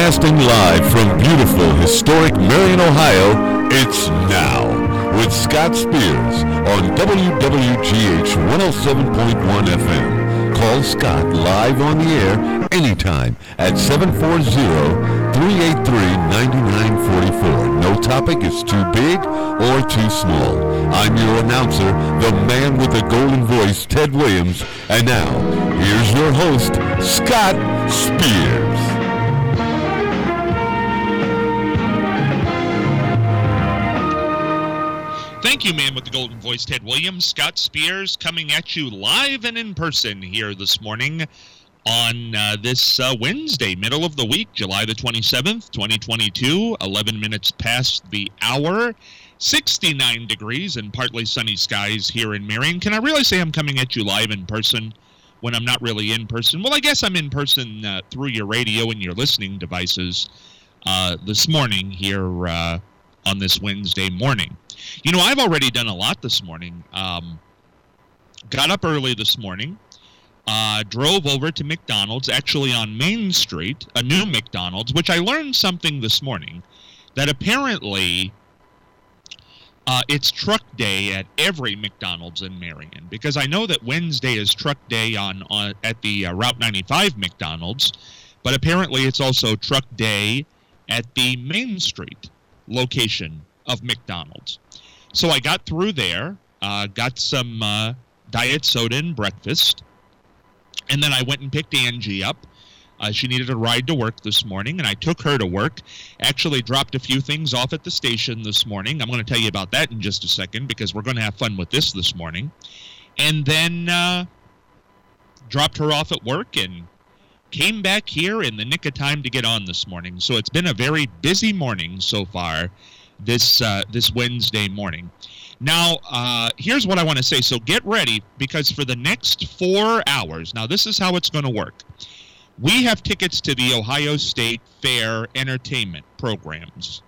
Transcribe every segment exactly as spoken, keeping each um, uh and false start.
Broadcasting live from beautiful, historic Marion, Ohio, it's Now with Scott Spears on W W G H one oh seven point one F M. Call Scott live on the air anytime at seven four zero, three eight three, nine nine four four. No topic is too big or too small. I'm your announcer, the man with the golden voice, Ted Williams. And now, here's your host, Scott Spears. Thank you, man with the golden voice, Ted Williams. Scott Spears coming at you live and in person here this morning on uh, this uh, Wednesday, middle of the week, July the twenty-seventh, twenty twenty-two, eleven minutes past the hour, sixty-nine degrees and partly sunny skies here in Marion. Can I really say I'm coming at you live in person when I'm not really in person? Well, I guess I'm in person uh, through your radio and your listening devices uh, this morning here uh, on this Wednesday morning. You know, I've already done a lot this morning. Um, got up early this morning, uh, drove over to McDonald's, actually on Main Street, a new McDonald's, which I learned something this morning, that apparently uh, it's truck day at every McDonald's in Marion, because I know that Wednesday is truck day on, on at the uh, Route ninety-five McDonald's, but apparently it's also truck day at the Main Street location of McDonald's. So I got through there, uh, got some uh, diet soda and breakfast, and then I went and picked Angie up. Uh, she needed a ride to work this morning, and I took her to work. Actually dropped a few things off at the station this morning. I'm going to tell you about that in just a second, because we're going to have fun with this this morning. And then uh, dropped her off at work and came back here in the nick of time to get on this morning. So it's been a very busy morning so far this uh, this Wednesday morning. Now, uh, here's what I want to say. So get ready, because for the next four hours, now this is how it's going to work. We have tickets to the Ohio State Fair entertainment programs.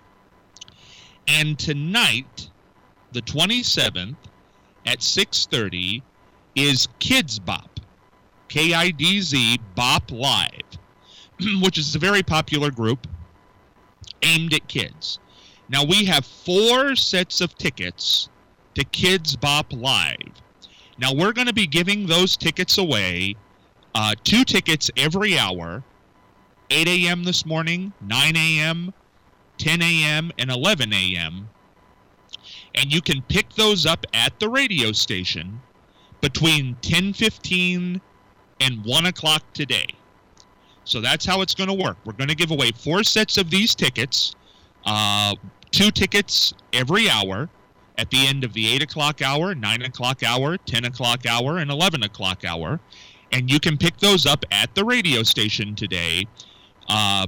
And tonight, the twenty-seventh, at six thirty, is Kids Bop. K I D Z Bop Live, which is a very popular group aimed at kids. Now, we have four sets of tickets to Kids Bop Live. Now, we're going to be giving those tickets away, uh, two tickets every hour, eight a.m. this morning, nine a.m., ten a.m., and eleven a.m., and you can pick those up at the radio station between ten fifteen and one o'clock today. So that's how it's going to work. We're going to give away four sets of these tickets, uh, two tickets every hour at the end of the eight o'clock hour, nine o'clock hour, ten o'clock hour, and eleven o'clock hour. And you can pick those up at the radio station today uh,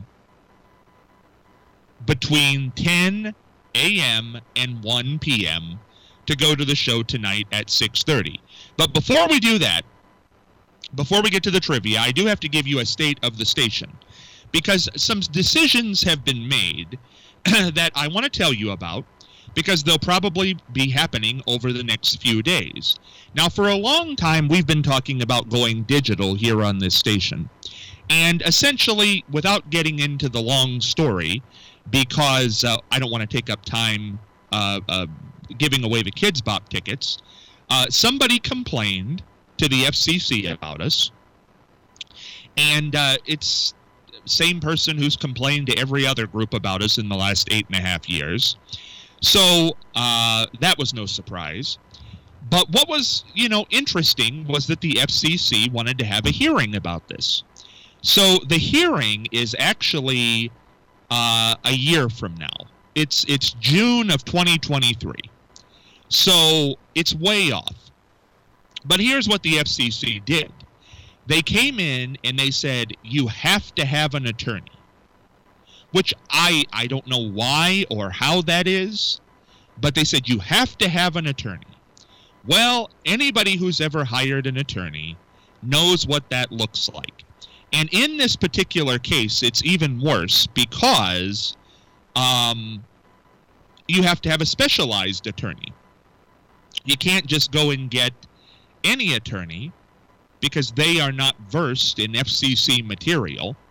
between ten a.m. and one p.m. to go to the show tonight at six thirty. But before we do that, before we get to the trivia, I do have to give you a state of the station, because some decisions have been made that I want to tell you about, because they'll probably be happening over the next few days. Now, for a long time, we've been talking about going digital here on this station. And essentially, without getting into the long story, because uh, I don't want to take up time uh, uh, giving away the Kids Bop tickets, uh, somebody complained to the F C C about us, and uh, it's same person who's complained to every other group about us in the last eight and a half years. So uh, that was no surprise. But what was, you know, interesting was that the F C C wanted to have a hearing about this. So the hearing is actually uh, a year from now. It's it's June of twenty twenty-three. So it's way off. But here's what the F C C did. They came in and they said, you have to have an attorney. Which I, I don't know why or how that is, but they said you have to have an attorney. Well, anybody who's ever hired an attorney knows what that looks like. And in this particular case, it's even worse, because um, you have to have a specialized attorney. You can't just go and get any attorney, because they are not versed in F C C material.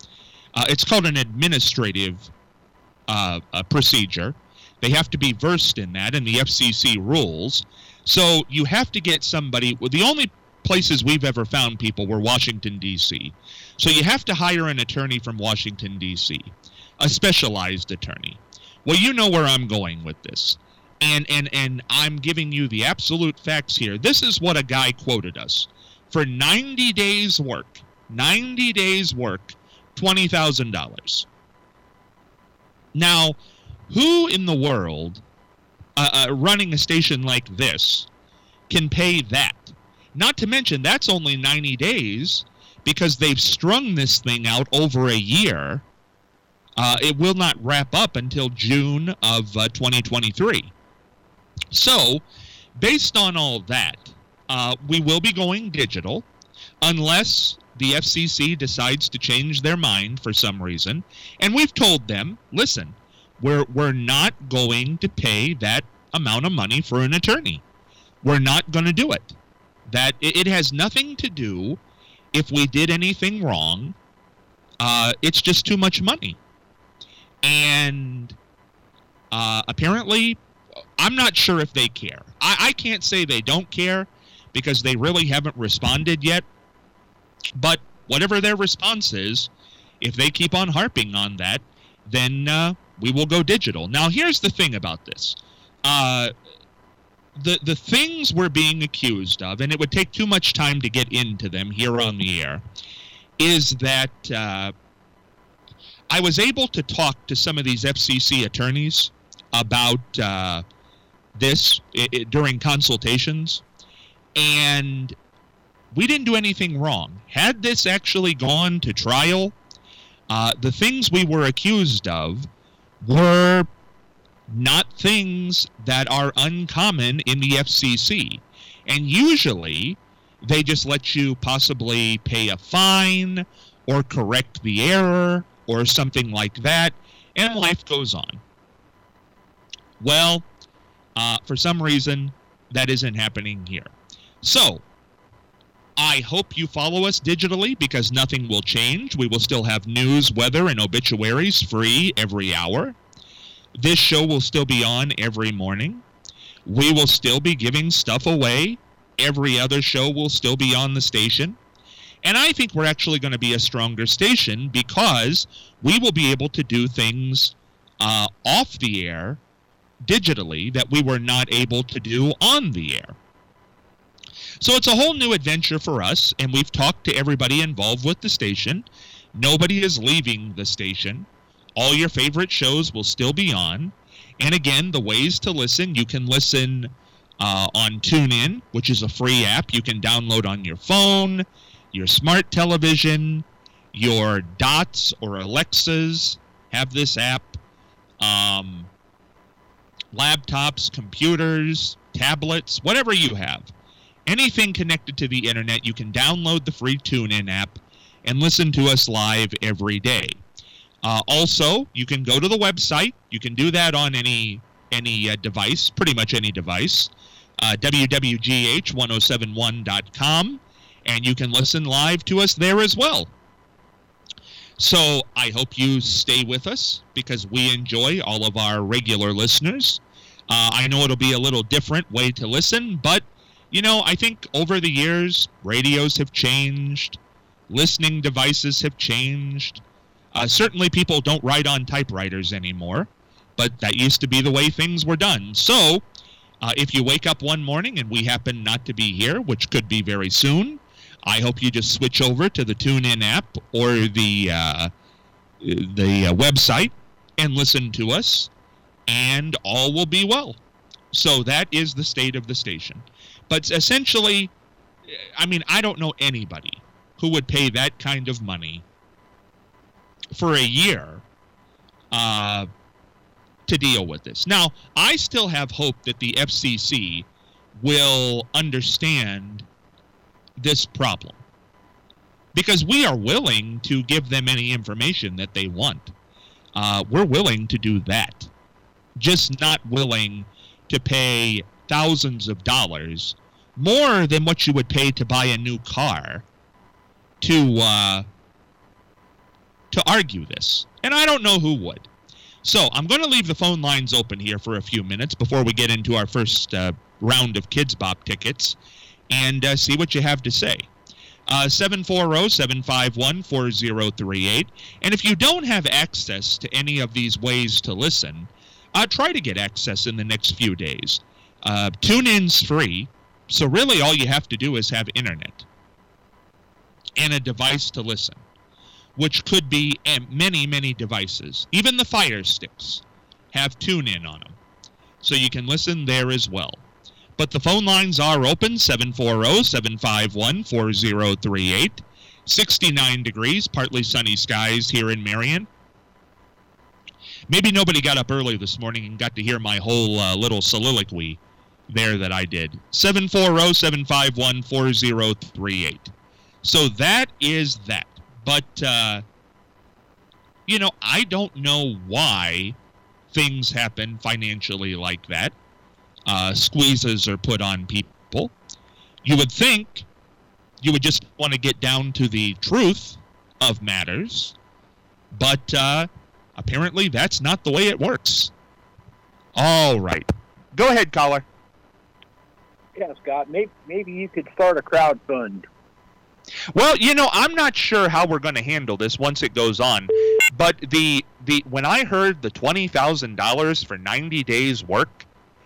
Uh, it's called an administrative uh, uh, procedure. They have to be versed in that and the F C C rules. So you have to get somebody. Well, the only places we've ever found people were Washington, D C So you have to hire an attorney from Washington, D C, a specialized attorney. Well, you know where I'm going with this. And, and, and I'm giving you the absolute facts here. This is what a guy quoted us. For ninety days work, ninety days work, twenty thousand dollars. Now, who in the world uh, uh, running a station like this can pay that? Not to mention, that's only ninety days because they've strung this thing out over a year. Uh, it will not wrap up until June of uh, twenty twenty-three. So, based on all that, uh, we will be going digital unless the F C C decides to change their mind for some reason. And we've told them, listen, we're, we're not going to pay that amount of money for an attorney. We're not going to do it. That it has nothing to do if we did anything wrong. Uh, it's just too much money. And uh, apparently, I'm not sure if they care. I, I can't say they don't care because they really haven't responded yet. But whatever their response is, if they keep on harping on that, then uh, we will go digital. Now, here's the thing about this. Uh, The the things we're being accused of, and it would take too much time to get into them here on the air, is that uh, I was able to talk to some of these F C C attorneys about uh, this I- I, during consultations, and we didn't do anything wrong. Had this actually gone to trial, uh, the things we were accused of were not things that are uncommon in the F C C. And usually, they just let you possibly pay a fine or correct the error or something like that, and life goes on. Well, uh, for some reason, that isn't happening here. So, I hope you follow us digitally because nothing will change. We will still have news, weather, and obituaries free every hour. This show will still be on every morning. We will still be giving stuff away. Every other show will still be on the station. And I think we're actually going to be a stronger station because we will be able to do things uh, off the air digitally that we were not able to do on the air. So it's a whole new adventure for us, and we've talked to everybody involved with the station. Nobody is leaving the station. All your favorite shows will still be on. And again, the ways to listen, you can listen uh, on TuneIn, which is a free app you can download on your phone, your smart television, your Dots or Alexas have this app, um, laptops, computers, tablets, whatever you have. Anything connected to the internet, you can download the free TuneIn app and listen to us live every day. Uh, also, you can go to the website. You can do that on any any uh, device, pretty much any device, uh, w w g h ten seventy-one dot com, and you can listen live to us there as well. So I hope you stay with us because we enjoy all of our regular listeners. Uh, I know it'll be a little different way to listen, but, you know, I think over the years, radios have changed, listening devices have changed. Uh, certainly people don't write on typewriters anymore, but that used to be the way things were done. So, uh, if you wake up one morning and we happen not to be here, which could be very soon, I hope you just switch over to the TuneIn app or the, uh, the uh, website and listen to us, and all will be well. So that is the state of the station. But essentially, I mean, I don't know anybody who would pay that kind of money for a year uh, to deal with this. Now, I still have hope that the F C C will understand this problem because we are willing to give them any information that they want. Uh, we're willing to do that, just not willing to pay thousands of dollars, more than what you would pay to buy a new car, to uh, to argue this, and I don't know who would. So I'm going to leave the phone lines open here for a few minutes before we get into our first uh, round of Kids Bop tickets and uh, see what you have to say. Uh, seven four zero, seven five one, four zero three eight. And if you don't have access to any of these ways to listen, uh, try to get access in the next few days. Uh, TuneIn's free, so really all you have to do is have internet and a device to listen, which could be many, many devices. Even the Fire Sticks have TuneIn on them, so you can listen there as well. But the phone lines are open, seven four zero, seven five one, four zero three eight. sixty-nine degrees, partly sunny skies here in Marion. Maybe nobody got up early this morning and got to hear my whole uh, little soliloquy there that I did. seven four zero, seven five one, four zero three eight. So that is that. But, uh, you know, I don't know why things happen financially like that. Uh, squeezes are put on people. You would think you would just want to get down to the truth of matters, but uh, apparently that's not the way it works. All right. Go ahead, caller. Yeah, Scott, maybe, maybe you could start a crowd fund. Well, you know, I'm not sure how we're going to handle this once it goes on, but the the when I heard the twenty thousand dollars for ninety days work,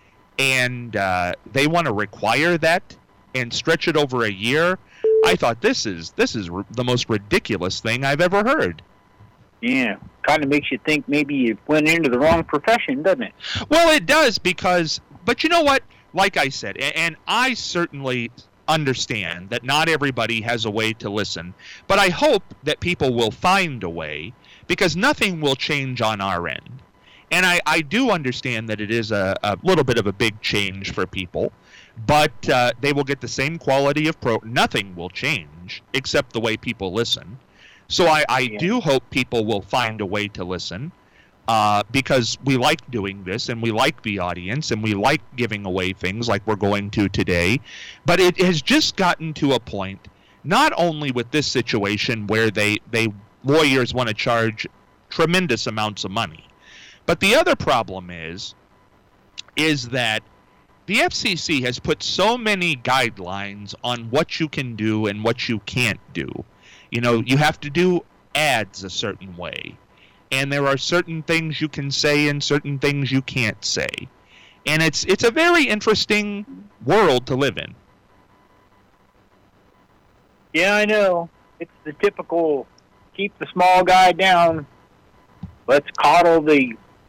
and uh, they want to require that and stretch it over a year, I thought this is this is r- the most ridiculous thing I've ever heard. Yeah, kind of makes you think maybe you went into the wrong profession, doesn't it? Well, it does because, but you know what? Like I said, and, and I certainly understand that not everybody has a way to listen, but I hope that people will find a way, because nothing will change on our end. And I, I do understand that it is a, a little bit of a big change for people, but uh, they will get the same quality of pro. Nothing will change except the way people listen. So I, I yeah. do hope people will find a way to listen, uh, because we like doing this, and we like the audience, and we like giving away things like we're going to today. But it has just gotten to a point, not only with this situation where they, they lawyers want to charge tremendous amounts of money, but the other problem is, is that the F C C has put so many guidelines on what you can do and what you can't do. You know, you have to do ads a certain way, and there are certain things you can say and certain things you can't say. And it's it's a very interesting world to live in. Yeah, I know. It's the typical keep the small guy down, let's coddle the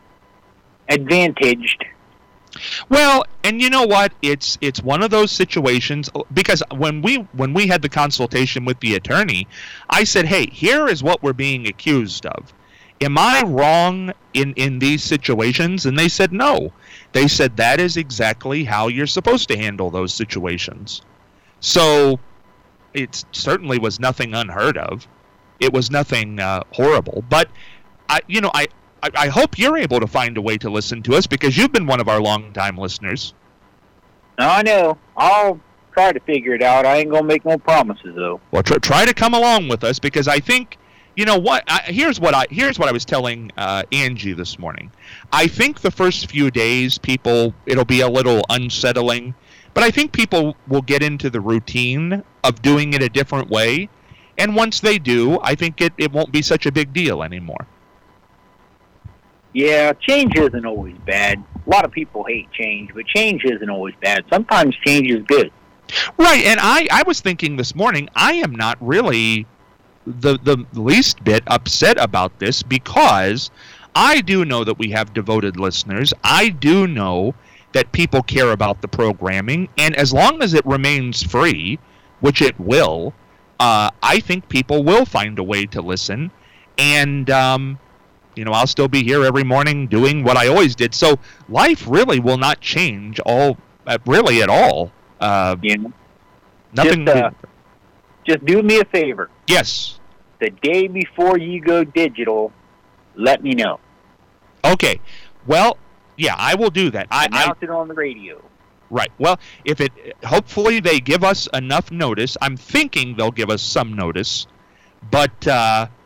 advantaged. Well, and you know what? It's it's one of those situations, because when we when we had the consultation with the attorney, I said, "Hey, here is what we're being accused of. Am I wrong in, in these situations?" And they said no. They said that is exactly how you're supposed to handle those situations. So it certainly was nothing unheard of. It was nothing uh, horrible. But I, you know, I. I hope you're able to find a way to listen to us, because you've been one of our longtime listeners. I know. I'll try to figure it out. I ain't going to make no promises, though. Well, try, try to come along with us, because I think, you know what, I, here's what I here's what I was telling uh, Angie this morning. I think the first few days, people, it'll be a little unsettling, but I think people will get into the routine of doing it a different way, and once they do, I think it, it won't be such a big deal anymore. Yeah, change isn't always bad. A lot of people hate change, but change isn't always bad. Sometimes change is good. Right, and I, I was thinking this morning, I am not really the, the least bit upset about this, because I do know that we have devoted listeners. I do know that people care about the programming, and as long as it remains free, which it will, uh, I think people will find a way to listen, and um, you know, I'll still be here every morning doing what I always did. So life really will not change all, uh, really at all. Uh, yeah. Nothing. Just, uh, just do me a favor. Yes. The day before you go digital, let me know. Okay. Well, yeah, I will do that. I Announce I, it on the radio. Right. Well, if it, hopefully they give us enough notice. I'm thinking they'll give us some notice, but. Uh,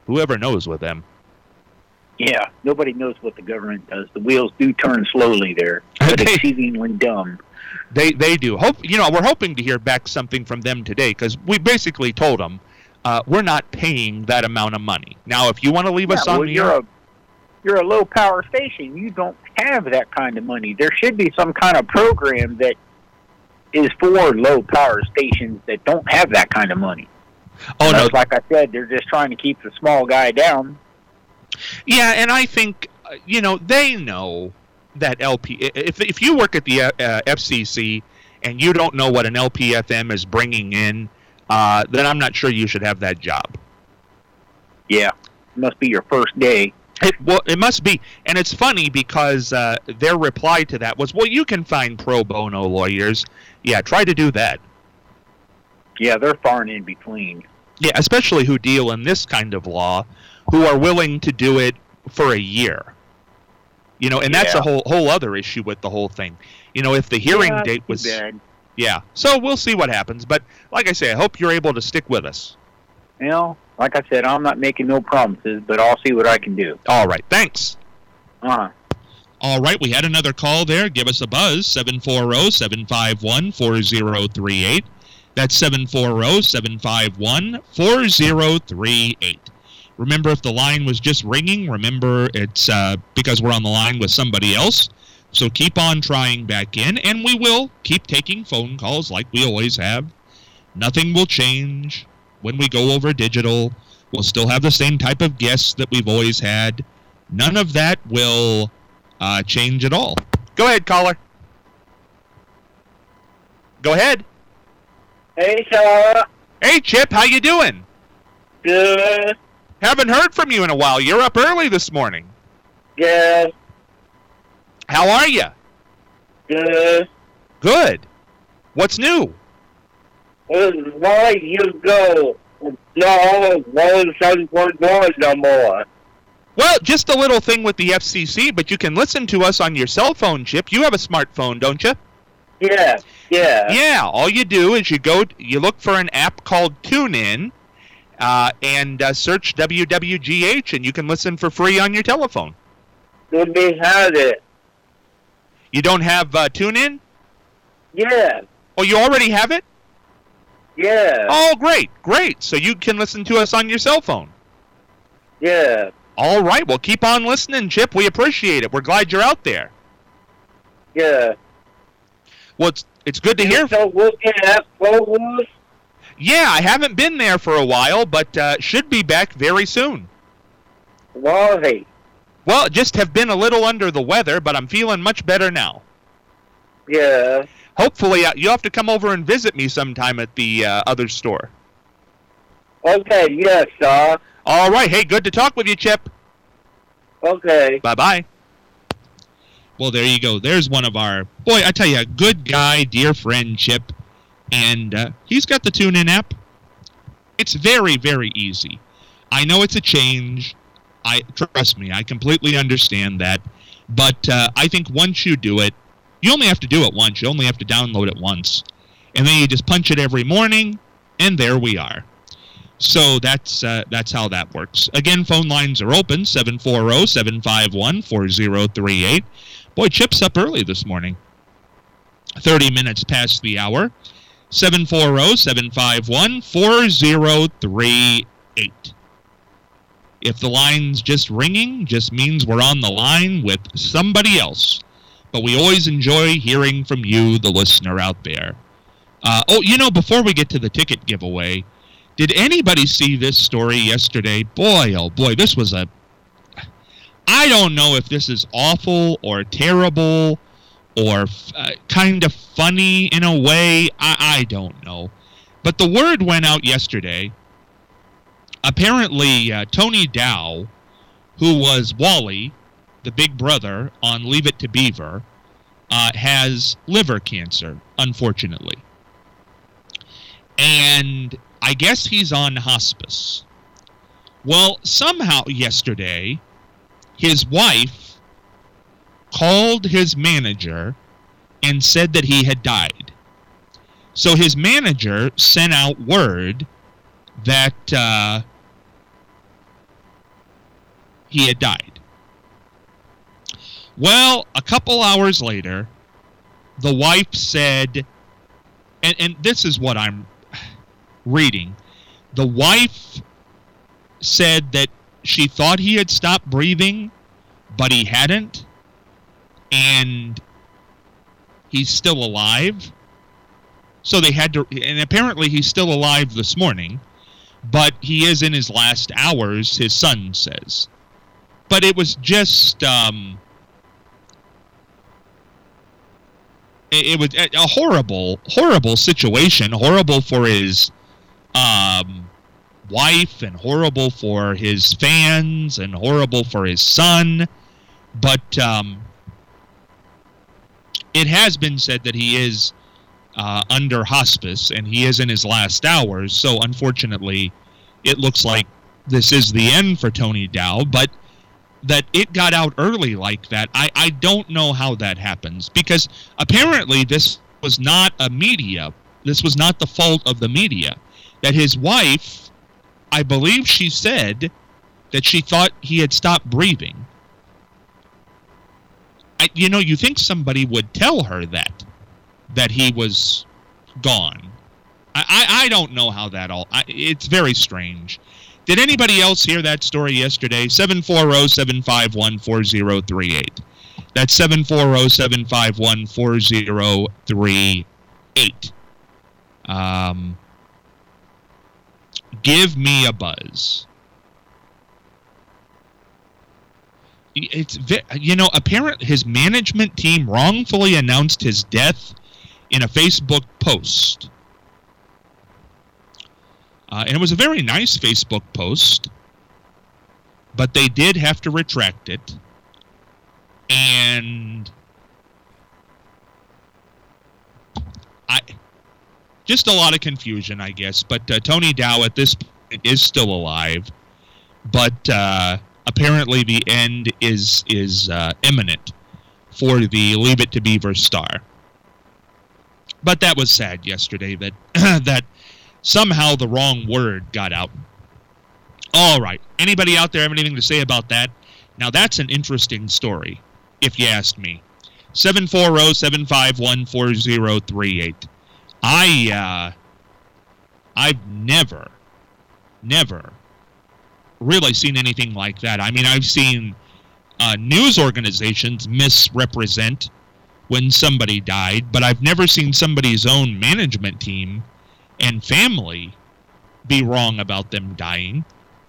whoever knows with them. Yeah, nobody knows what the government does. The wheels do turn slowly there, but They- exceedingly dumb. They they do. Hope you know we're hoping to hear back something from them today because we basically told them uh, we're not paying that amount of money. Now, if you want to leave Yeah, us on well, the you're air, a you're a low power station. You don't have that kind of money. There should be some kind of program that is for low power stations that don't have that kind of money. oh no, Because like I said, they're just trying to keep the small guy down. yeah, and I think uh, you know they know that L P. If if you work at the uh, F C C and you don't know what an L P F M is bringing in, uh, then I'm not sure you should have that job. Yeah, it must be your first day. It, well, it must be, and it's funny because uh, their reply to that was, "Well, you can find pro bono lawyers. Yeah, try to do that. Yeah, they're far and in between. Yeah, especially who deal in this kind of law, who are willing to do it for a year. You know, and that's Yeah. a whole whole other issue with the whole thing. You know, if the hearing Yeah, date too was, bad. yeah. So we'll see what happens. But like I say, I hope you're able to stick with us. You know, like I said, I'm not making no promises, but I'll see what I can do. All right, thanks. Uh-huh. All right, we had another call there. Give us a buzz, seven four zero, seven five one, four zero three eight. That's seven four zero, seven five one, four zero three eight. Remember, if the line was just ringing, remember it's uh, because we're on the line with somebody else. So keep on trying back in, and we will keep taking phone calls like we always have. Nothing will change when we go over digital. We'll still have the same type of guests that we've always had. None of that will uh, change at all. Go ahead, caller. Go ahead. Hey, Sarah. Hey, Chip, how you doing? Good. Haven't heard from you in a while. You're up early this morning. Good. How are you? Good. Good. What's new? Why you go? No, one seven point one no more. Well, just a little thing with the F C C, but you can listen to us on your cell phone, Chip. You have a smartphone, don't you? Yeah, yeah. Yeah, all you do is you go, you look for an app called TuneIn, uh, and uh, search W W G H, and you can listen for free on your telephone. Let me have it. You don't have uh, TuneIn? Yeah, Oh, you already have it? yeah, Oh, great, great. So you can listen to us on your cell phone. yeah, All right, well, keep on listening, Chip. We appreciate it. We're glad you're out there. yeah. Well, it's, it's good to hear. So we'll get at Clovis? Yeah, I haven't been there for a while, but uh, should be back very soon. Why? Well, just have been a little under the weather, but I'm feeling much better now. Yeah. Hopefully, uh, you'll have to come over and visit me sometime at the uh, other store. Okay, yes, sir. All right. Hey, good to talk with you, Chip. Okay. Bye-bye. Well, there you go. There's one of our, boy, I tell you, a good guy, dear friend, Chip. And uh, he's got the TuneIn app. It's very, very easy. I know it's a change. I trust me, I completely understand that. But uh, I think once you do it, you only have to do it once. You only have to download it once. And then you just punch it every morning, and there we are. So that's uh, that's how that works. Again, phone lines are open, seven four zero, seven five one, four zero three eight. Boy, Chip's up early this morning. thirty minutes past the hour. seven four zero, seven five one, four zero three eight. If the line's just ringing, just means we're on the line with somebody else. But we always enjoy hearing from you, the listener out there. Uh, oh, you know, before we get to the ticket giveaway, did anybody see this story yesterday? Boy, oh boy, this was a... I don't know if this is awful or terrible or uh, kind of funny in a way. I, I don't know. But the word went out yesterday. Apparently, uh, Tony Dow, who was Wally, the big brother on Leave It to Beaver, uh, has liver cancer, unfortunately. And I guess he's on hospice. Well, somehow yesterday, his wife called his manager and said that he had died. So his manager sent out word that uh, he had died. Well, a couple hours later, the wife said, and, and this is what I'm reading, the wife said that she thought he had stopped breathing, but he hadn't, and he's still alive. So they had to, and apparently he's still alive this morning, but he is in his last hours, his son says. But it was just, um, it, it was a horrible, horrible situation, horrible for his um, wife, and horrible for his fans, and horrible for his son. But um, it has been said that he is uh, under hospice, and he is in his last hours. So unfortunately, it looks like this is the end for Tony Dow. But that it got out early like that, I, I don't know how that happens. Because apparently this was not a media. This was not the fault of the media. That his wife, I believe she said that she thought he had stopped breathing. I, you know, you think somebody would tell her that, that he was gone. I, I, I don't know how that all, I, it's very strange. Did anybody else hear that story yesterday? seven four zero, seven five one, four zero three eight. That's seven four zero, seven five one, four zero three eight. Um, give me a buzz. It's, you know, apparently his management team wrongfully announced his death in a Facebook post. Uh, and it was a very nice Facebook post, but they did have to retract it. And I, just a lot of confusion, I guess. But uh, Tony Dow at this point is still alive, but uh, apparently the end is is uh, imminent for the Leave It to Beaver star. But that was sad yesterday that that. Somehow the wrong word got out. All right. Anybody out there have anything to say about that? Now, that's an interesting story, if you ask me. seven four zero, seven five one, four zero three eight. I, uh, I've never, never really seen anything like that. I mean, I've seen uh, news organizations misrepresent when somebody died, but I've never seen somebody's own management team and family be wrong about them dying.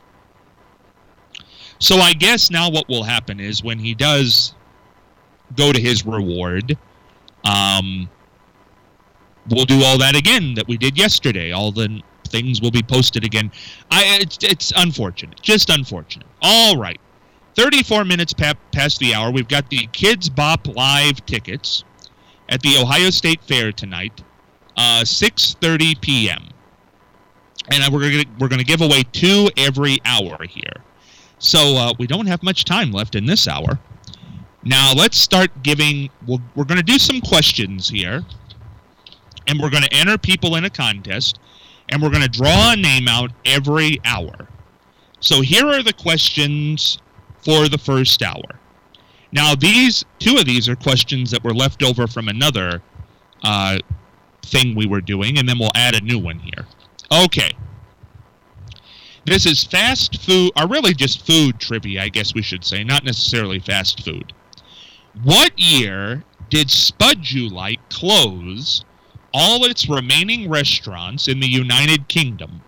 So I guess now what will happen is when he does go to his reward, um, we'll do all that again that we did yesterday. All the things will be posted again. I, it's, it's unfortunate. Just unfortunate. All right. thirty-four minutes pa- past the hour. We've got the Kids Bop Live tickets at the Ohio State Fair tonight. Uh, six thirty p.m. And we're gonna we're gonna give away two every hour here, so uh, we don't have much time left in this hour. Now let's start giving. We'll, we're gonna do some questions here, and we're gonna enter people in a contest, and we're gonna draw a name out every hour. So here are the questions for the first hour. Now these two of these are questions that were left over from another Uh, thing we were doing, and then we'll add a new one here. Okay. This is fast food, or really just food trivia, I guess we should say, not necessarily fast food. What year did Spud-U-Lite close all its remaining restaurants in the United Kingdom?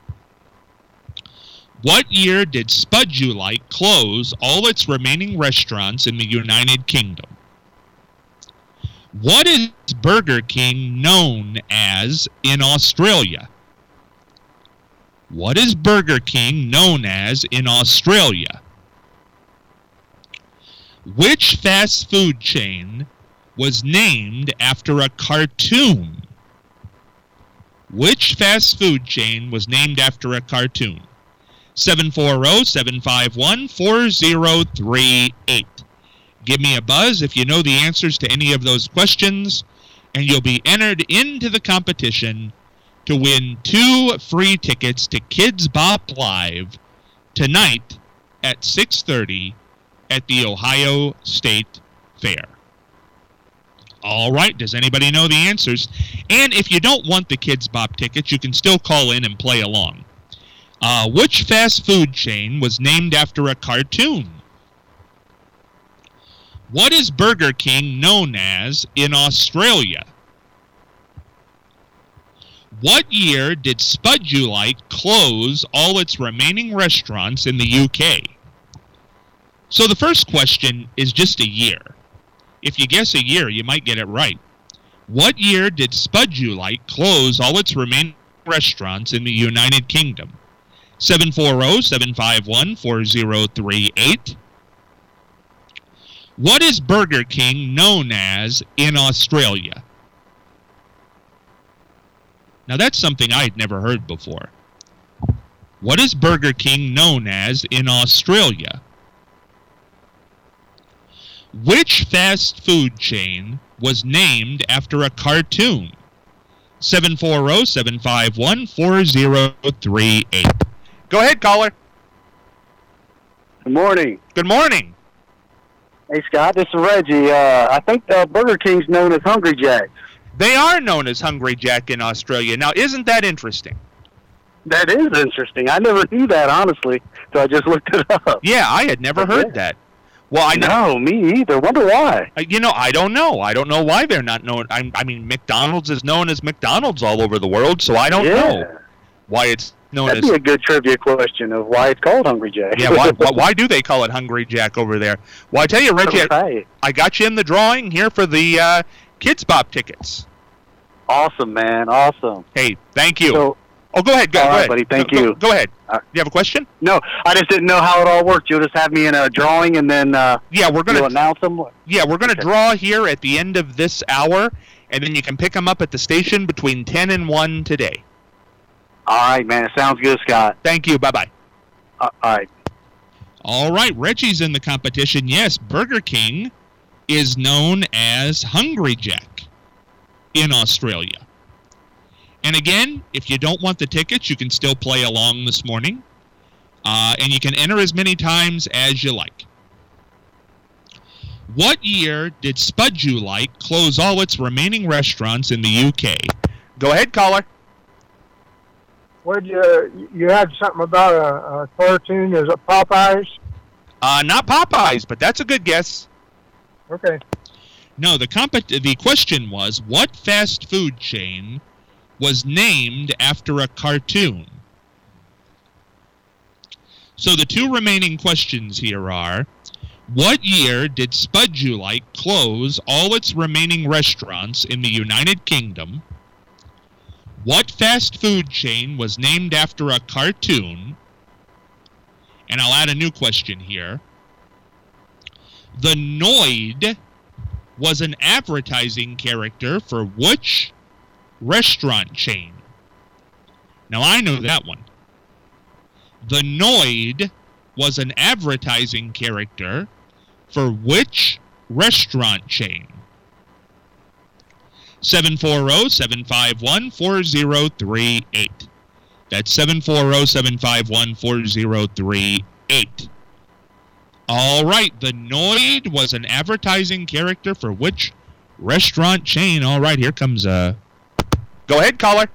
What year did Spud-U-Lite close all its remaining restaurants in the United Kingdom? What is Burger King known as in Australia? What is Burger King known as in Australia? Which fast food chain was named after a cartoon? Which fast food chain was named after a cartoon? seven four zero, seven five one, four zero three eight. Give me a buzz if you know the answers to any of those questions, and you'll be entered into the competition to win two free tickets to Kids Bop Live tonight at six thirty at the Ohio State Fair? All right, does anybody know the answers? And if you don't want the Kids Bop tickets, you can still call in and play along. Uh, which fast food chain was named after a cartoon? What is Burger King known as in Australia? What year did Spudulite close all its remaining restaurants in the U K? So the first question is just a year. If you guess a year, you might get it right. What year did Spudulite close all its remaining restaurants in the United Kingdom? seven four zero, seven five one, four zero three eight. What is Burger King known as in Australia? Now that's something I'd never heard before. What is Burger King known as in Australia? Which fast food chain was named after a cartoon? seven four zero, seven five one, four zero three eight. Go ahead, caller. Good morning. Good morning. Hey, Scott, this is Reggie. Uh, I think uh, Burger King's known as Hungry Jack's. They are known as Hungry Jack in Australia. Now, isn't that interesting? That is interesting. I never knew that, honestly, so I just looked it up. Yeah, I had never heard Yeah. that. Well, I know. No, me either. Wonder why. Uh, You know, I don't know. I don't know why they're not known. I, I mean, McDonald's is known as McDonald's all over the world, so I don't yeah. know why it's known That'd as... be a good trivia question of why it's called Hungry Jack. Yeah, why, why, why do they call it Hungry Jack over there? Well, I tell you, Reggie, I, Right. I got you in the drawing here for the uh, Kids Bop tickets. Awesome, man. Awesome. Hey, thank you. So, oh, go ahead. Go, all go right, ahead. buddy, thank Go- you. Go, go ahead. Uh, you have a question? no, I just didn't know how it all worked. You'll just have me in a drawing and then uh, Yeah, we're you'll gonna announce them? yeah we're gonna Okay. draw here at the end of this hour, and then you can pick them up at the station between ten and one today. All right, man. Sounds good, Scott. Thank you. Bye bye. Uh, all right. All right, Reggie's in the competition. Yes, Burger King is known as Hungry Jack in Australia. And again, if you don't want the tickets, you can still play along this morning. Uh, and you can enter as many times as you like. What year did Spudulite close all its remaining restaurants in the U K? Go ahead, caller. Would you you had something about a, a cartoon? Is it Popeyes? Uh, not Popeyes, but that's a good guess. Okay. No, the comp- the question was, what fast food chain was named after a cartoon? So the two remaining questions here are, what year did Spudulite close all its remaining restaurants in the United Kingdom? What fast food chain was named after a cartoon? And I'll add a new question here. The Noid was an advertising character for which restaurant chain? Now, I know that one. The Noid was an advertising character for which restaurant chain? seven four zero, seven five one, four zero three eight. That's seven four zero, seven five one, four zero three eight. All right, the Noid was an advertising character for which restaurant chain? All right, here comes a... Go ahead, caller.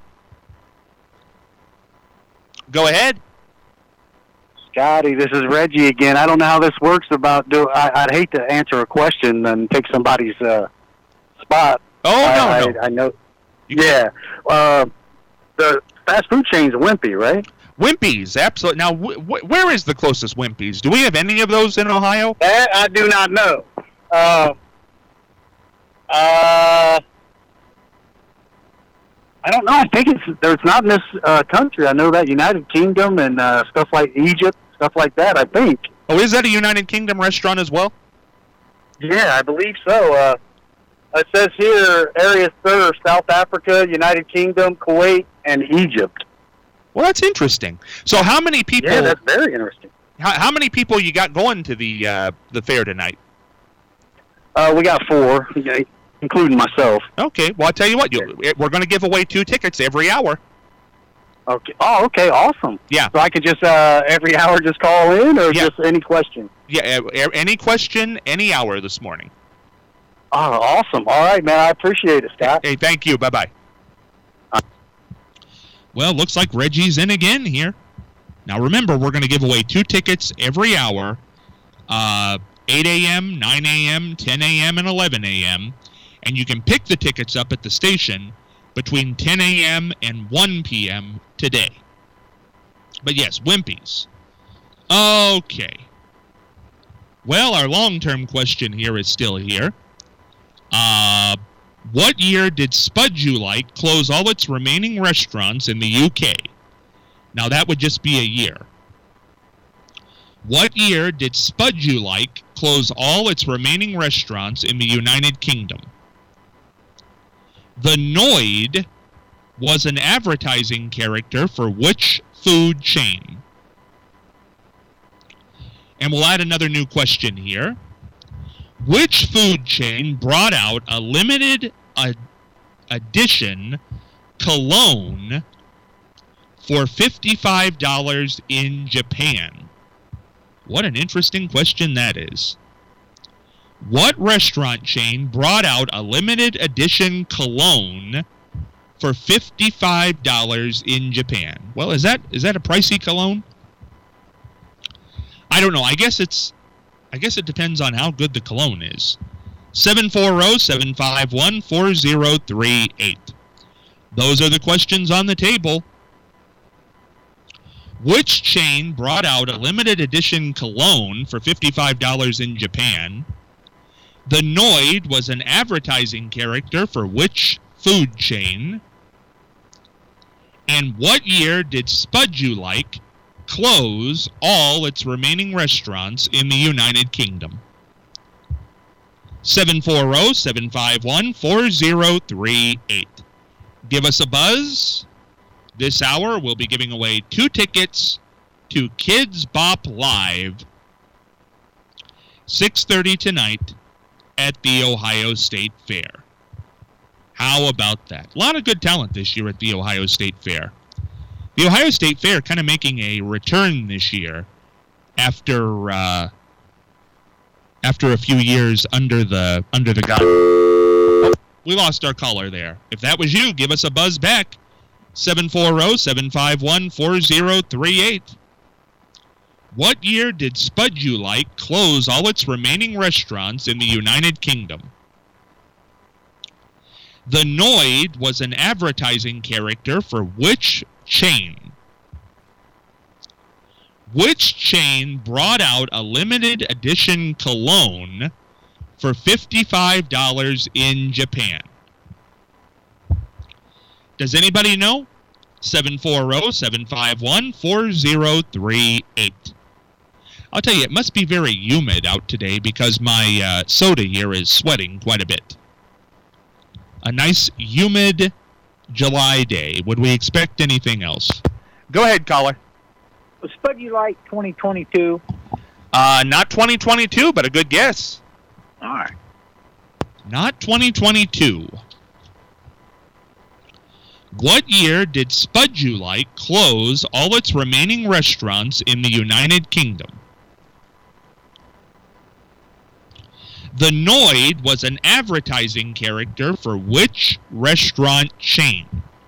Go ahead. Scotty, this is Reggie again. I don't know how this works about do I, I'd hate to answer a question and take somebody's uh, spot. Oh, no, I, no. I, I know. You Yeah. Uh, the fast food chain's Wimpy, right? Wimpy's, absolutely. Now, wh- wh- where is the closest Wimpy's? Do we have any of those in Ohio? That I do not know. Uh, uh, I don't know. I think it's there's not in this uh, country. I know that United Kingdom and uh, stuff like Egypt, stuff like that. I think. Oh, is that a United Kingdom restaurant as well? Yeah, I believe so. Uh, it says here areas serve South Africa, United Kingdom, Kuwait, and Egypt. Well, that's interesting. So how many people... Yeah, that's very interesting. How, how many people you got going to the uh, the fair tonight? Uh, we got four, okay, including myself. Okay, well, I'll tell you what. You, we're going to give away two tickets every hour. Okay. Oh, okay, awesome. Yeah. So I could just uh, every hour just call in, or Yeah. just any question. Yeah, any question, any hour this morning. Oh, awesome. All right, man. I appreciate it, Scott. Hey, thank you. Bye-bye. Uh, well, looks like Reggie's in again here. Now, remember, we're going to give away two tickets every hour, uh, eight a.m., nine a.m., ten a.m., and eleven a.m., and you can pick the tickets up at the station between ten a.m. and one p.m. today. But yes, Wimpy's. Okay. Well, our long-term question here is still here. Uh, what year did Spud You Like close all its remaining restaurants in the U K? Now, that would just be a year. What year did Spud You Like close all its remaining restaurants in the United Kingdom? The Noid was an advertising character for which food chain? And we'll add another new question here. Which food chain brought out a limited uh, edition cologne for fifty-five dollars in Japan? What an interesting question that is. What restaurant chain brought out a limited edition cologne for fifty-five dollars in Japan? Well, is that is that a pricey cologne? I don't know. I guess it's I guess it depends on how good the cologne is. seven four zero, seven five one, four zero three eight. Those are the questions on the table. Which chain brought out a limited edition cologne for fifty-five dollars in Japan? The Noid was an advertising character for which food chain? And what year did Spud You Like close all its remaining restaurants in the United Kingdom? seven four zero, seven five one, four zero three eight. Give us a buzz. This hour, we'll be giving away two tickets to Kids Bop Live, six thirty tonight at the Ohio State Fair. How about that? A lot of good talent this year at the Ohio State Fair. The Ohio State Fair kind of making a return this year after uh, after a few years under the under the gun. Oh, we lost our caller there. If that was you, give us a buzz back. seven four zero, seven five one, four zero three eight. What year did Spud You Like close all its remaining restaurants in the United Kingdom? The Noid was an advertising character for which chain? Which chain brought out a limited edition cologne for fifty-five dollars in Japan? Does anybody know? seven four zero, seven five one, four zero three eight. I'll tell you, it must be very humid out today because my uh, soda here is sweating quite a bit. A nice, humid July day. Would we expect anything else? Go ahead, caller. Was Spud You Like twenty twenty-two? Uh, not twenty twenty-two, but a good guess. All right. Not twenty twenty-two. What year did Spud You Like close all its remaining restaurants in the United Kingdom? The Noid was an advertising character for which restaurant chain?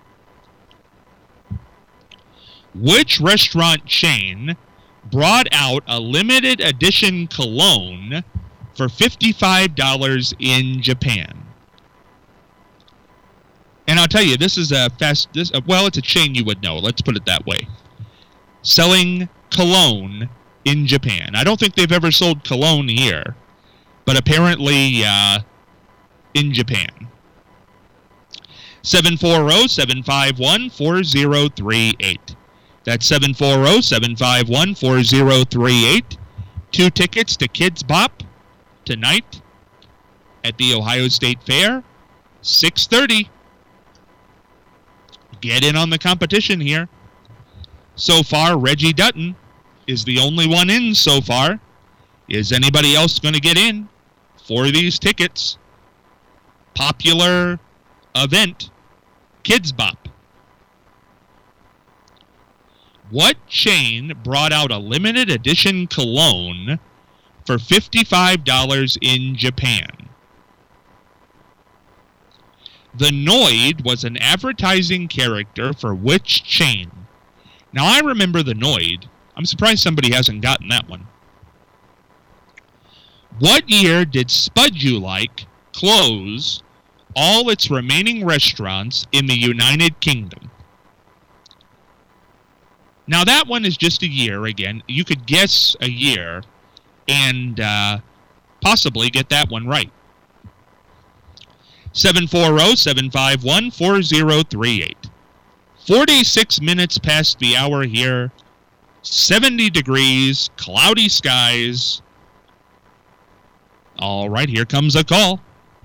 Which restaurant chain brought out a limited edition cologne for fifty-five dollars in Japan? And I'll tell you, this is a fast, this, uh, well, it's a chain you would know. Let's put it that way. Selling cologne in Japan. I don't think they've ever sold cologne here, but apparently uh, in Japan. seven four zero, seven five one, four zero three eight. That's seven four zero, seven five one, four zero three eight. Two tickets to Kids Bop tonight at the Ohio State Fair, six thirty. Get in on the competition here. So far, Reggie Dutton is the only one in so far. Is anybody else going to get in for these tickets? Popular event, Kids Bop. What chain brought out a limited edition cologne for fifty-five dollars in Japan. The Noid was an advertising character for which chain? Now, I remember the Noid. I'm surprised somebody hasn't gotten that one. What year did Spud-U-Like close all its remaining restaurants in the United Kingdom? Now, that one is just a year, again. You could guess a year and uh, possibly get that one right. seven four zero, seven five one, four zero three eight. forty-six minutes past the hour here. seventy degrees, cloudy skies. All right, here comes a call.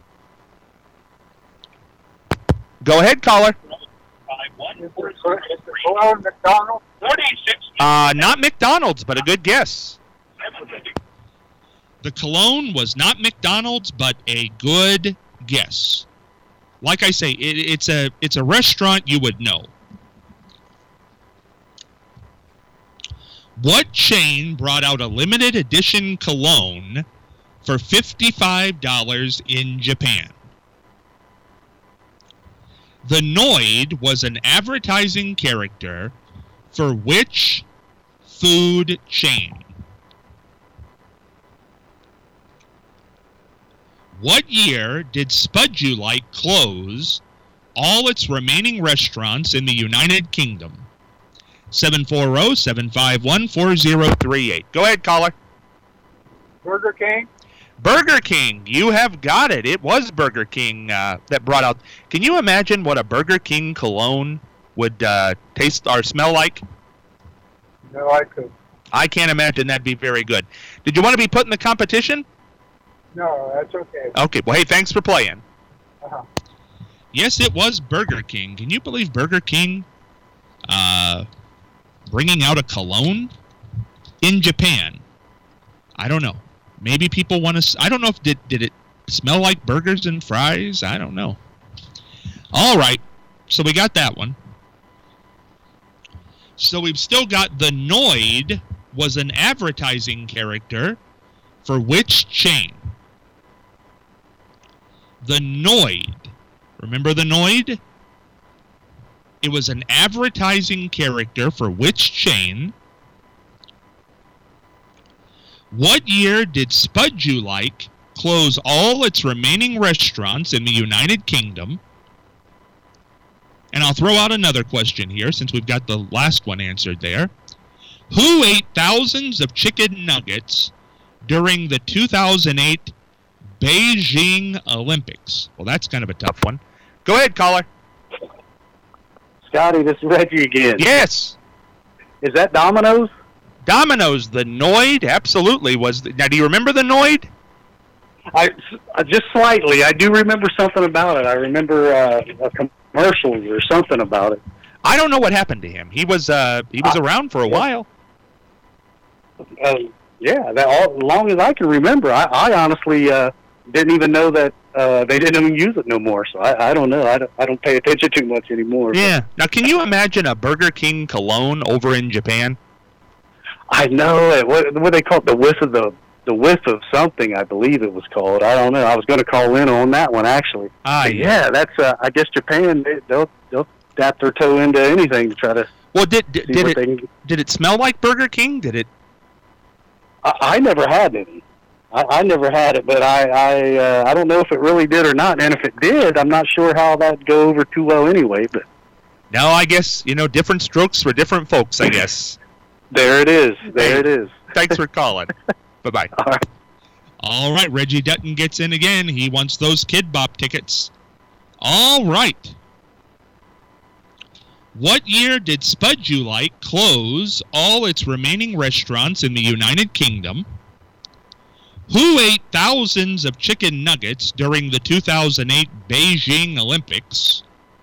Go ahead, caller. McDonald's? Uh, not McDonald's, but a good guess. The cologne was not McDonald's, but a good guess. Like I say, it, it's a it's a restaurant you would know. What chain brought out a limited edition cologne for fifty-five dollars in Japan? The Noid was an advertising character for which food chain? What year did Spud-U-Like close all its remaining restaurants in the United Kingdom? seven four zero, seven five one, four zero three eight. Go ahead, caller. Burger King? Burger King. You have got it. It was Burger King uh, that brought out... Can you imagine what a Burger King cologne would uh, taste or smell like? No, I could. I can't imagine that'd be very good. Did you want to be put in the competition? No, that's okay. Okay. Well, hey, thanks for playing. Uh-huh. Yes, it was Burger King. Can you believe Burger King uh, bringing out a cologne in Japan? I don't know. Maybe people want to... I don't know if... Did, did it smell like burgers and fries? I don't know. All right. So we got that one. So we've still got the Noid was an advertising character for which chain? The Noid. Remember the Noid? It was an advertising character for which chain? What year did Spud-U-Like close all its remaining restaurants in the United Kingdom? And I'll throw out another question here since we've got the last one answered there. Who ate thousands of chicken nuggets during the two thousand eight Beijing Olympics? Well, that's kind of a tough one. Go ahead, caller. Scotty, this is Reggie again. Yes. Is that Domino's? Domino's, the Noid, absolutely was. The, now, do you remember the Noid? I uh, just slightly. I do remember something about it. I remember uh, a commercial or something about it. I don't know what happened to him. He was uh, he was uh, around for a yeah. while. Uh, yeah, that all, as long as I can remember. I, I honestly uh, didn't even know that uh, they didn't even use it no more. So I, I don't know. I don't, I don't pay attention too much anymore. Yeah. Now, can you imagine a Burger King cologne over in Japan? I know it. What what they call it? The whiff of the the whiff of something. I believe it was called. I don't know. I was going to call in on that one actually. Ah, but yeah. yeah. That's. Uh, I guess Japan. They, they'll they'll dap their toe into anything to try to. Well, did did, see did what it they can... did it smell like Burger King? Did it? I, I never had any. I, I never had it, but I I uh, I don't know if it really did or not. And if it did, I'm not sure how that'd go over too well anyway. But no, I guess you know different strokes for different folks. I guess. There it is. There Hey, it is. Thanks for calling. Bye-bye. All right. All right, Reggie Dutton gets in again. He wants those Kid Bop tickets. All right. What year did Spud-U-Like close all its remaining restaurants in the United Kingdom? Who ate thousands of chicken nuggets during the two thousand eight Beijing Olympics?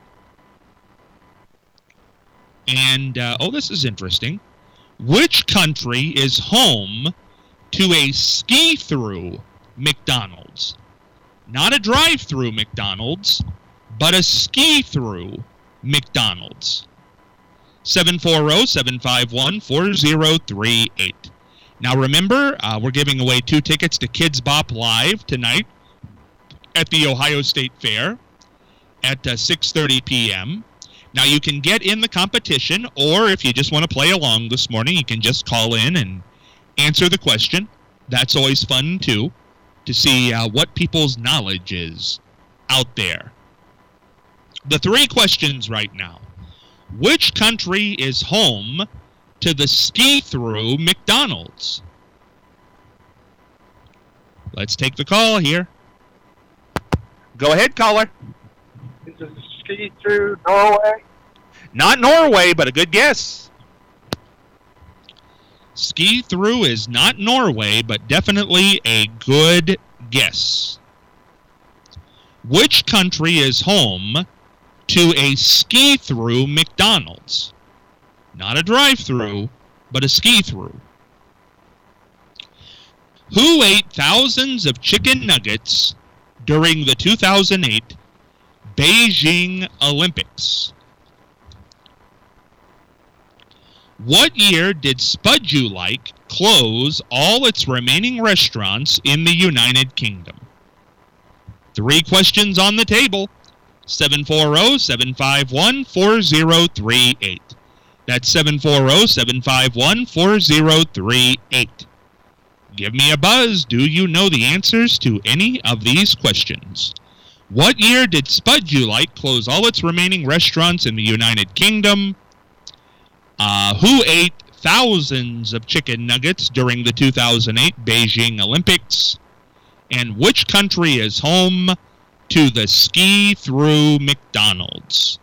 And, uh, oh, this is interesting. Which country is home to a ski-through McDonald's? Not a drive-through McDonald's, but a ski-through McDonald's. seven four zero, seven five one, four zero three eight. Now remember, uh, we're giving away two tickets to Kids Bop Live tonight at the Ohio State Fair at uh, six thirty p.m. Now you can get in the competition, or if you just want to play along this morning, you can just call in and answer the question. That's always fun, too, to see uh, what people's knowledge is out there. The three questions right now. Which country is home to the ski-through McDonald's? Let's take the call here. Go ahead, caller. Is it ski through Norway? Not Norway, but a good guess. Ski through is not Norway, but definitely a good guess. Which country is home to a ski-through McDonald's? Not a drive-through, but a ski-through. Who ate thousands of chicken nuggets during the two thousand eight Beijing Olympics? What year did Spud You Like close all its remaining restaurants in the United Kingdom? Three questions on the table. seven four zero, seven five one, four zero three eight. That's seven four zero, seven five one, four zero three eight. Give me a buzz. Do you know the answers to any of these questions? What year did Spud You Like close all its remaining restaurants in the United Kingdom? Uh, who ate thousands of chicken nuggets during the two thousand eight Beijing Olympics? And which country is home to the ski-through McDonald's?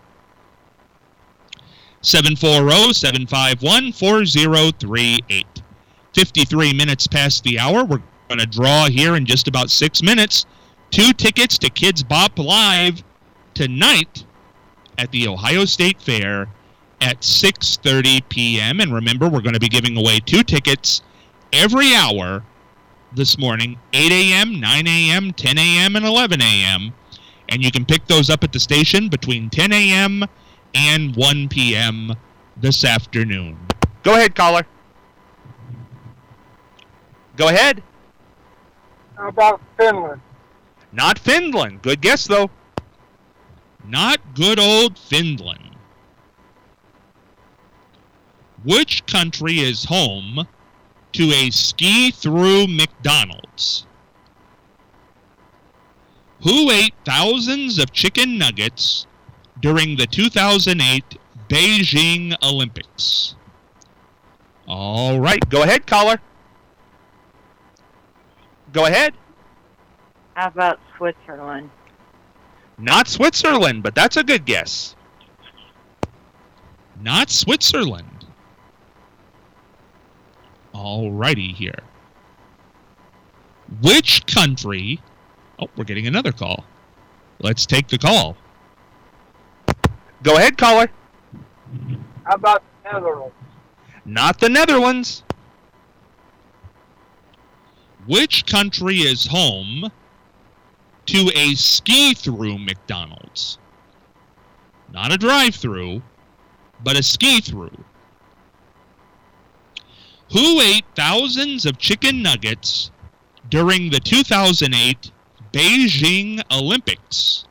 seven four zero, seven five one, four zero three eight. fifty-three minutes past the hour. We're going to draw here in just about six minutes. Two tickets to Kids Bop Live tonight at the Ohio State Fair at six thirty p.m. And remember, we're going to be giving away two tickets every hour this morning, eight a.m., nine a.m., ten a.m., and eleven a.m. And you can pick those up at the station between ten a.m. and one p.m. this afternoon. Go ahead, caller. Go ahead. How about Finland? Not Finland. Good guess, though. Not good old Finland. Which country is home to a ski-through McDonald's? Who ate thousands of chicken nuggets during the two thousand eight Beijing Olympics? All right, go ahead, caller. Go ahead. How about Switzerland? Not Switzerland, but that's a good guess. Not Switzerland. All righty here. Which country... Oh, we're getting another call. Let's take the call. Go ahead, caller. How about the Netherlands? Not the Netherlands. Which country is home to a ski-through McDonald's? Not a drive-through, but a ski-through. Who ate thousands of chicken nuggets during the two thousand eight Beijing Olympics?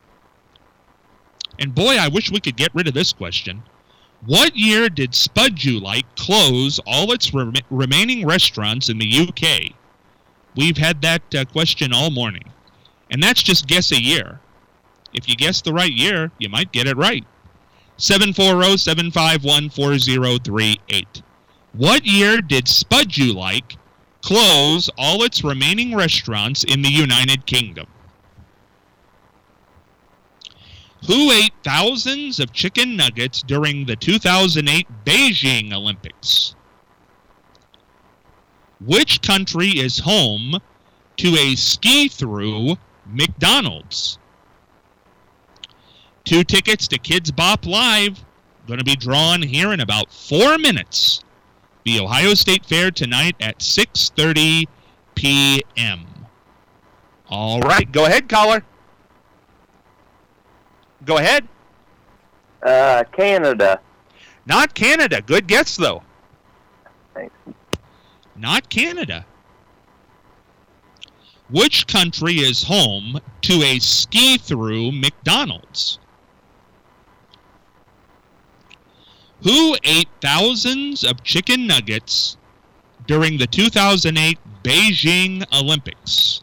And boy, I wish we could get rid of this question. What year did Spud You Like close all its rem- remaining restaurants in the U K? We've had that uh, question all morning. And that's just guess a year. If you guess the right year, you might get it right. seven four zero, seven five one, four zero three eight. What year did Spud You Like close all its remaining restaurants in the United Kingdom? Who ate thousands of chicken nuggets during the two thousand eight Beijing Olympics? Which country is home to a ski-through McDonald's? Two tickets to Kids Bop Live. Going to be drawn here in about four minutes. The Ohio State Fair tonight at six thirty p.m. All right, go ahead, caller. Go ahead. Uh, Canada. Not Canada. Good guess, though. Thanks. not Canada. Which country is home to a ski-through McDonald's? Who ate thousands of chicken nuggets during the two thousand eight Beijing Olympics?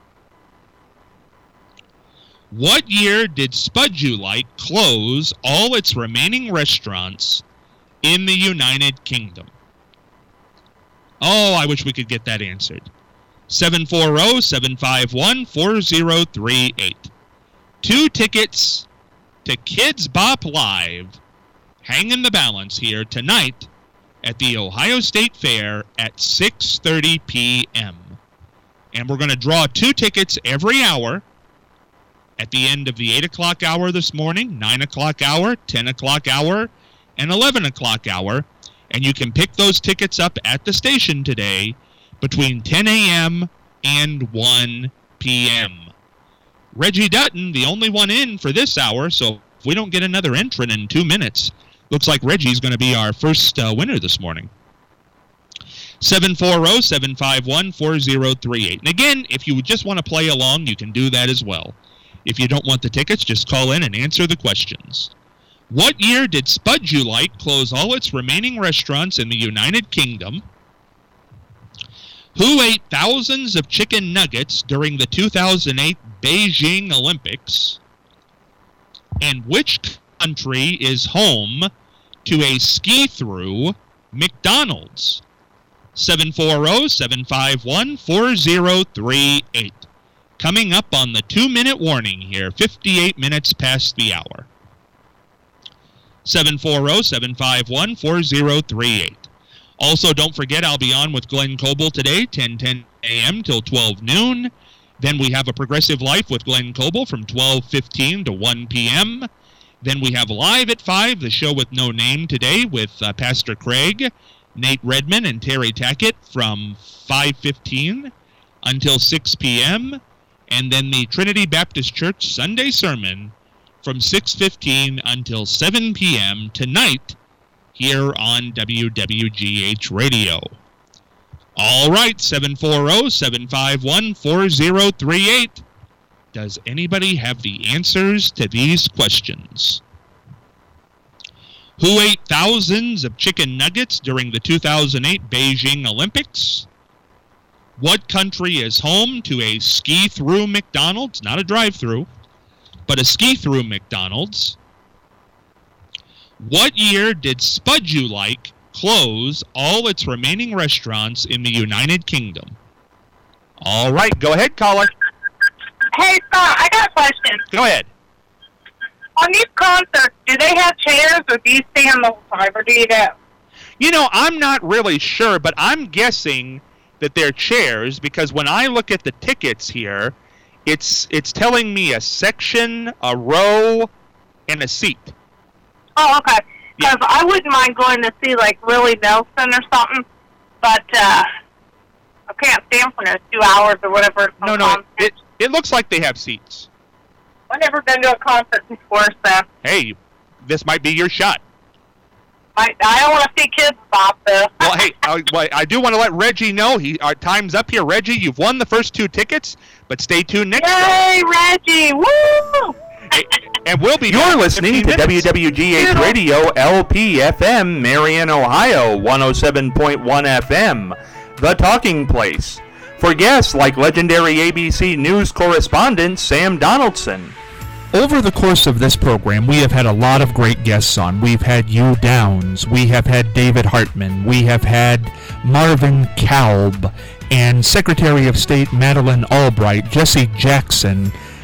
What year did Spud-U-Like close all its remaining restaurants in the United Kingdom? Oh, I wish we could get that answered. seven four zero, seven five one, four zero three eight. Two tickets to Kids Bop Live hang in the balance here tonight at the Ohio State Fair at six thirty p.m. And we're going to draw two tickets every hour at the end of the eight o'clock hour this morning, nine o'clock hour, ten o'clock hour, and eleven o'clock hour. And you can pick those tickets up at the station today between ten a.m. and one p.m. Reggie Dutton, the only one in for this hour, so if we don't get another entrant in two minutes, looks like Reggie's going to be our first uh, winner this morning. seven four zero, seven five one, four zero three eight. And again, if you just want to play along, you can do that as well. If you don't want the tickets, just call in and answer the questions. What year did Spud-U-Like close all its remaining restaurants in the United Kingdom? Who ate thousands of chicken nuggets during the two thousand eight Beijing Olympics? And which country is home to a ski-through McDonald's? seven four zero, seven five one, four zero three eight. Coming up on the two-minute warning here, fifty-eight minutes past the hour. seven four zero, seven five one, four zero three eight. Also, don't forget, I'll be on with Glenn Coble today, ten ten a.m. till twelve noon. Then we have A Progressive Life with Glenn Coble from twelve fifteen to one p.m. Then we have Live at five, the show with no name today with uh, Pastor Craig, Nate Redman, and Terry Tackett from five fifteen until six p.m. And then the Trinity Baptist Church Sunday Sermon from six fifteen until seven p.m. tonight here on W W G H Radio. All right, seven four zero, seven five one, four zero three eight. Does anybody have the answers to these questions? Who ate thousands of chicken nuggets during the two thousand eight Beijing Olympics? What country is home to a ski-through McDonald's? Not a drive-through, but a ski-through McDonald's. What year did Spud-U-Like close all its remaining restaurants in the United Kingdom? All right, go ahead, caller. Hey, Scott, I got a question. Go ahead. On these concerts, do they have chairs, or do you stand the whole time, or do you know? You know, I'm not really sure, but I'm guessing that they're chairs, because when I look at the tickets here, it's it's telling me a section, a row, and a seat. Oh, okay. Because yeah. I wouldn't mind going to see, like, Willie Nelson or something, but uh, I can't stand for those two hours or whatever. No, no, it, it looks like they have seats. I've never been to a concert before, so... Hey, this might be your shot. I, I don't want to see Kids Bop, though. Well, hey, I, well, I do want to let Reggie know. He, our time's up here. Reggie, you've won the first two tickets, but stay tuned next time. Yay, Reggie! Woo! Hey, and we'll be You're listening to W W G H Radio L P F M, Marion, Ohio, one oh seven point one F M, The Talking Place. For guests like legendary A B C News correspondent Sam Donaldson. Over the course of this program, we have had a lot of great guests on. We've had Hugh Downs, we have had David Hartman, we have had Marvin Kalb, and Secretary of State Madeleine Albright, Jesse Jackson,